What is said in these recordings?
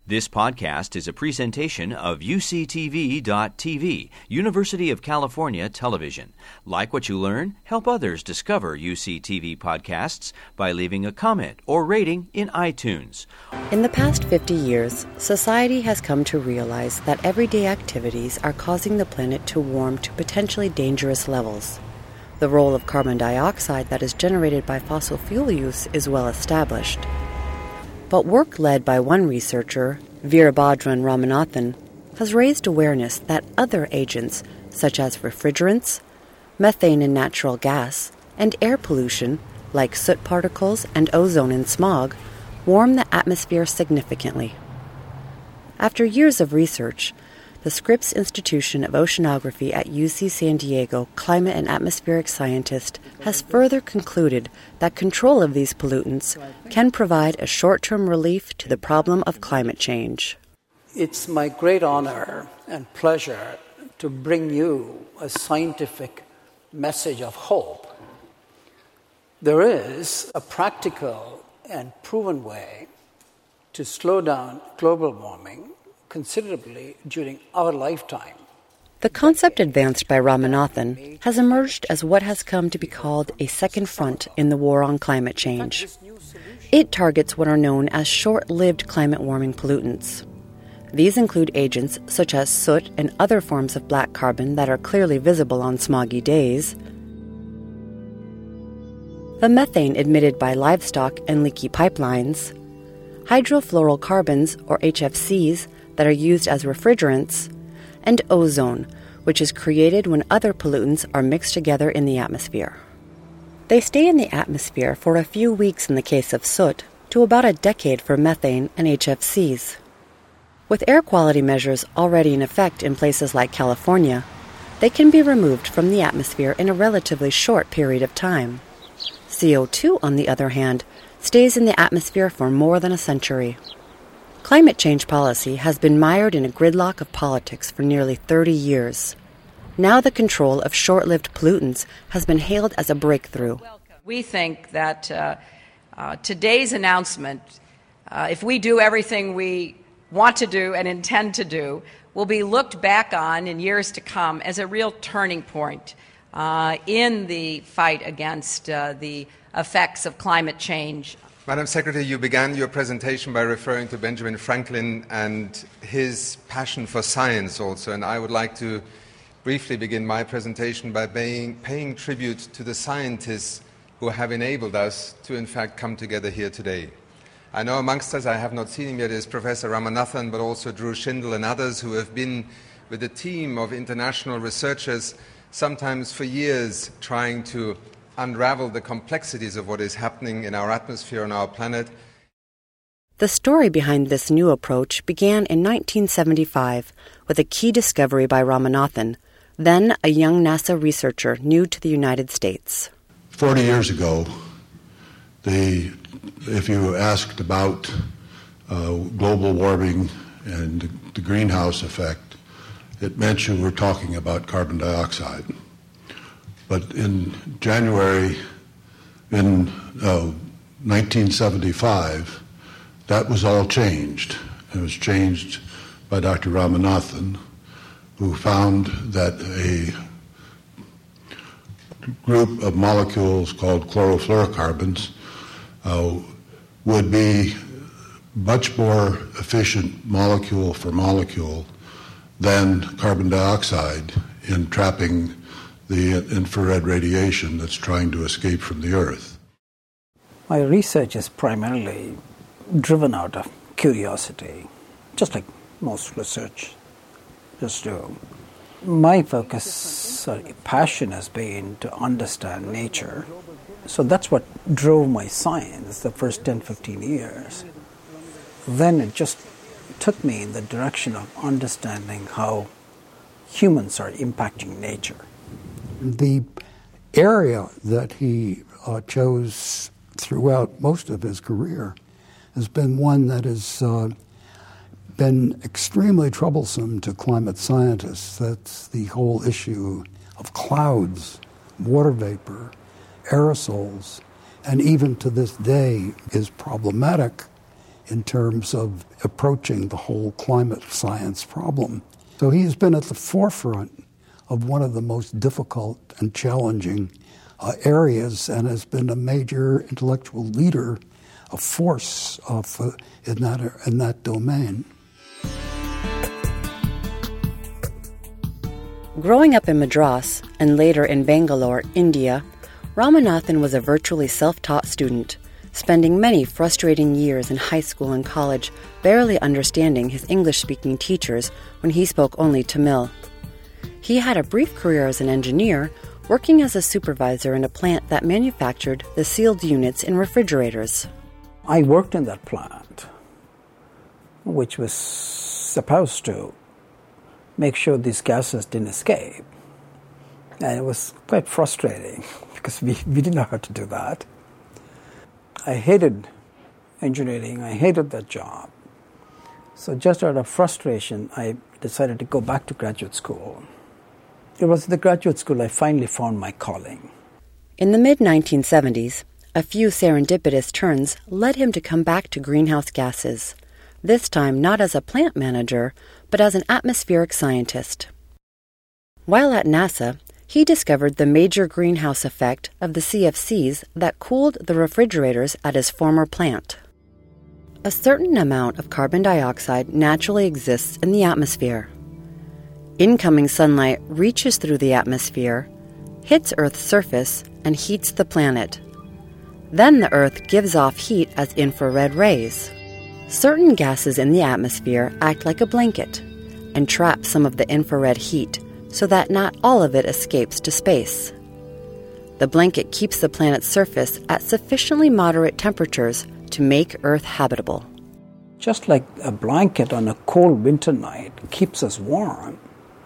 This podcast is a presentation of UCTV.tv, University of California Television. Like what you learn? Help others discover UCTV podcasts by leaving a comment or rating in iTunes. In the past 50 years, society has come to realize that everyday activities are causing the planet to warm to potentially dangerous levels. The role of carbon dioxide that is generated by fossil fuel use is well established. But work led by one researcher, Veerabhadran Ramanathan, has raised awareness that other agents, such as refrigerants, methane and natural gas, and air pollution, like soot particles and ozone and smog, warm the atmosphere significantly. After years of research, the Scripps Institution of Oceanography at UC San Diego climate and atmospheric scientist has further concluded that control of these pollutants can provide a short-term relief to the problem of climate change. It's my great honor and pleasure to bring you a scientific message of hope. There is a practical and proven way to slow down global warming considerably during our lifetime. The concept advanced by Ramanathan has emerged as what has come to be called a second front in the war on climate change. It targets what are known as short-lived climate warming pollutants. These include agents such as soot and other forms of black carbon that are clearly visible on smoggy days, the methane emitted by livestock and leaky pipelines, hydrofluorocarbons, or HFCs, that are used as refrigerants, and ozone, which is created when other pollutants are mixed together in the atmosphere. They stay in the atmosphere for a few weeks in the case of soot, to about a decade for methane and HFCs. With air quality measures already in effect in places like California, they can be removed from the atmosphere in a relatively short period of time. CO2, on the other hand, stays in the atmosphere for more than a century. Climate change policy has been mired in a gridlock of politics for nearly 30 years. Now the control of short-lived pollutants has been hailed as a breakthrough. We think that today's announcement, if we do everything we want to do and intend to do, will be looked back on in years to come as a real turning point in the fight against the effects of climate change. Madam Secretary, you began your presentation by referring to Benjamin Franklin and his passion for science also, and I would like to briefly begin my presentation by paying tribute to the scientists who have enabled us to in fact come together here today. I know amongst us, I have not seen him yet, is Professor Ramanathan, but also Drew Shindle and others who have been with a team of international researchers, sometimes for years, trying to unravel the complexities of what is happening in our atmosphere and our planet. The story behind this new approach began in 1975 with a key discovery by Ramanathan, then a young NASA researcher new to the United States. 40 years ago, if you asked about global warming and the greenhouse effect, it meant you were talking about carbon dioxide. But in January in 1975, that was all changed. It was changed by Dr. Ramanathan, who found that a group of molecules called chlorofluorocarbons would be much more efficient molecule for molecule than carbon dioxide in trapping the infrared radiation that's trying to escape from the Earth. My research is primarily driven out of curiosity, just like most research just do. My focus, passion has been to understand nature. So that's what drove my science the first 10, 15 years. Then it just took me in the direction of understanding how humans are impacting nature. The area that he chose throughout most of his career has been one that has been extremely troublesome to climate scientists. That's the whole issue of clouds, water vapor, aerosols, and even to this day is problematic in terms of approaching the whole climate science problem. So he's been at the forefront of one of the most difficult and challenging areas, and has been a major intellectual leader, a force in that domain. Growing up in Madras and later in Bangalore, India, Ramanathan was a virtually self-taught student, spending many frustrating years in high school and college barely understanding his English-speaking teachers when he spoke only Tamil. He had a brief career as an engineer, working as a supervisor in a plant that manufactured the sealed units in refrigerators. I worked in that plant, which was supposed to make sure these gases didn't escape. And it was quite frustrating because we didn't know how to do that. I hated engineering. I hated that job. So just out of frustration, I decided to go back to graduate school. It was at the graduate school I finally found my calling. In the mid-1970s, a few serendipitous turns led him to come back to greenhouse gases, this time not as a plant manager, but as an atmospheric scientist. While at NASA, he discovered the major greenhouse effect of the CFCs that cooled the refrigerators at his former plant. A certain amount of carbon dioxide naturally exists in the atmosphere. Incoming sunlight reaches through the atmosphere, hits Earth's surface, and heats the planet. Then the Earth gives off heat as infrared rays. Certain gases in the atmosphere act like a blanket and trap some of the infrared heat so that not all of it escapes to space. The blanket keeps the planet's surface at sufficiently moderate temperatures to make Earth habitable. Just like a blanket on a cold winter night keeps us warm,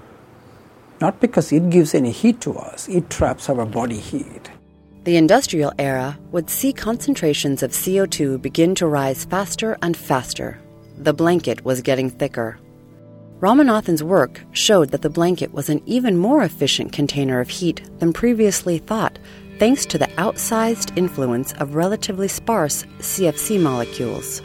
not because it gives any heat to us, it traps our body heat. The industrial era would see concentrations of CO2 begin to rise faster and faster. The blanket was getting thicker. Ramanathan's work showed that the blanket was an even more efficient container of heat than previously thought, thanks to the outsized influence of relatively sparse CFC molecules.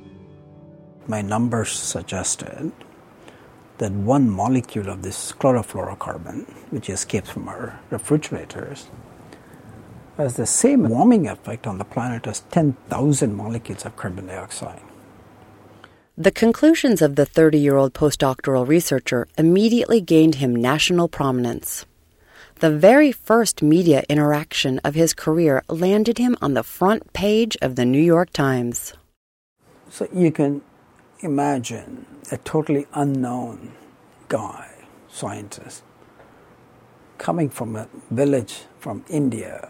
My numbers suggested that one molecule of this chlorofluorocarbon, which escapes from our refrigerators, has the same warming effect on the planet as 10,000 molecules of carbon dioxide. The conclusions of the 30-year-old postdoctoral researcher immediately gained him national prominence. The very first media interaction of his career landed him on the front page of the New York Times. So you can imagine a totally unknown guy, scientist, coming from a village from India,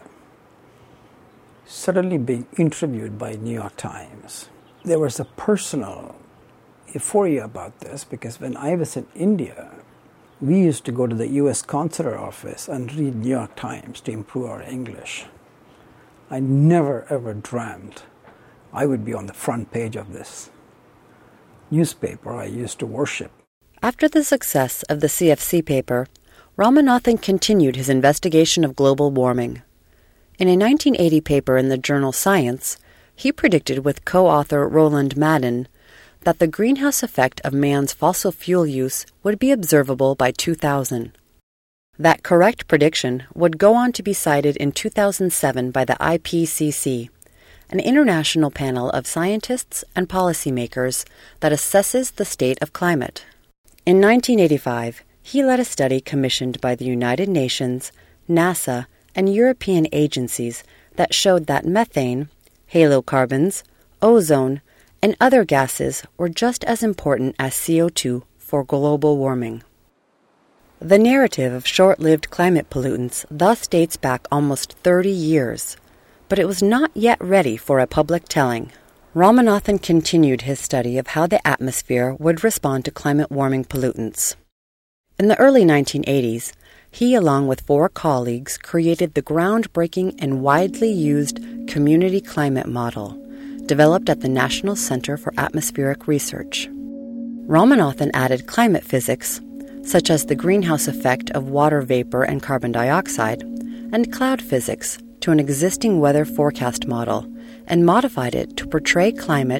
suddenly being interviewed by New York Times. There was a personal euphoria about this because when I was in India, we used to go to the U.S. consular office and read New York Times to improve our English. I never ever dreamt I would be on the front page of this newspaper I used to worship. After the success of the CFC paper, Ramanathan continued his investigation of global warming. In a 1980 paper in the journal Science, he predicted with co-author Roland Madden that the greenhouse effect of man's fossil fuel use would be observable by 2000. That correct prediction would go on to be cited in 2007 by the IPCC, an international panel of scientists and policymakers that assesses the state of climate. In 1985, he led a study commissioned by the United Nations, NASA, and European agencies that showed that methane, halocarbons, ozone, and other gases were just as important as CO2 for global warming. The narrative of short-lived climate pollutants thus dates back almost 30 years, but it was not yet ready for a public telling. Ramanathan continued his study of how the atmosphere would respond to climate warming pollutants. In the early 1980s, he, along with 4 colleagues, created the groundbreaking and widely used Community Climate Model, developed at the National Center for Atmospheric Research. Ramanathan added climate physics, such as the greenhouse effect of water vapor and carbon dioxide, and cloud physics to an existing weather forecast model, and modified it to portray climate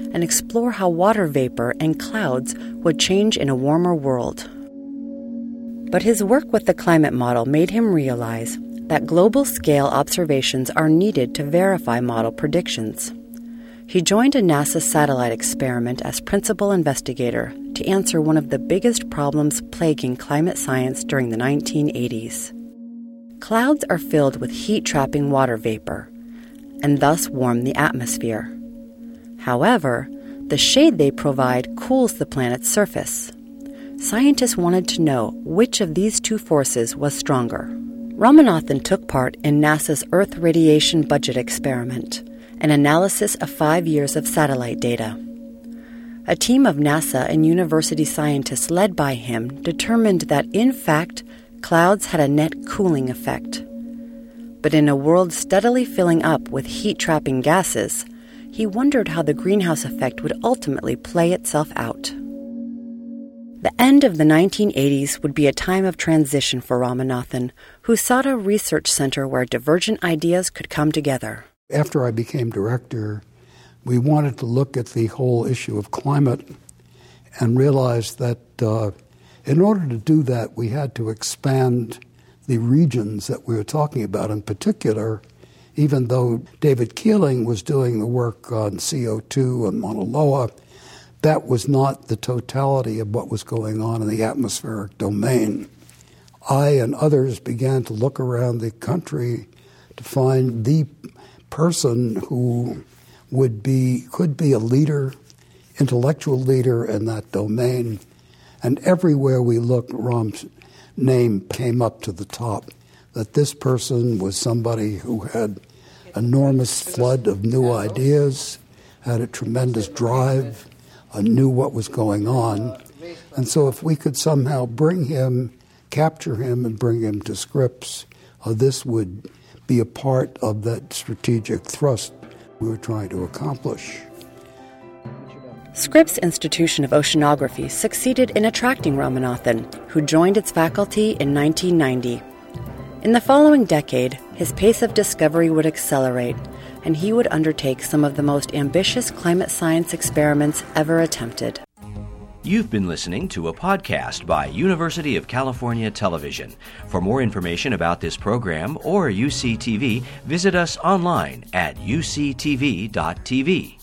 and explore how water vapor and clouds would change in a warmer world. But his work with the climate model made him realize that global-scale observations are needed to verify model predictions. He joined a NASA satellite experiment as principal investigator to answer one of the biggest problems plaguing climate science during the 1980s. Clouds are filled with heat-trapping water vapor, and thus warm the atmosphere. However, the shade they provide cools the planet's surface. Scientists wanted to know which of these two forces was stronger. Ramanathan took part in NASA's Earth Radiation Budget Experiment, an analysis of 5 years of satellite data. A team of NASA and university scientists led by him determined that, in fact, clouds had a net cooling effect. But in a world steadily filling up with heat-trapping gases, he wondered how the greenhouse effect would ultimately play itself out. The end of the 1980s would be a time of transition for Ramanathan, who sought a research center where divergent ideas could come together. After I became director, we wanted to look at the whole issue of climate and realized that in order to do that, we had to expand the regions that we were talking about. In particular, even though David Keeling was doing the work on CO2 and Mauna Loa, that was not the totality of what was going on in the atmospheric domain. I and others began to look around the country to find the person who could be a leader, intellectual leader in that domain. And everywhere we looked, Ram's name came up to the top, that this person was somebody who had enormous flood of new ideas, had a tremendous drive, knew what was going on. And so if we could somehow capture him and bring him to Scripps, this would be a part of that strategic thrust we were trying to accomplish. Scripps Institution of Oceanography succeeded in attracting Ramanathan, who joined its faculty in 1990. In the following decade, his pace of discovery would accelerate, and he would undertake some of the most ambitious climate science experiments ever attempted. You've been listening to a podcast by University of California Television. For more information about this program or UCTV, visit us online at uctv.tv.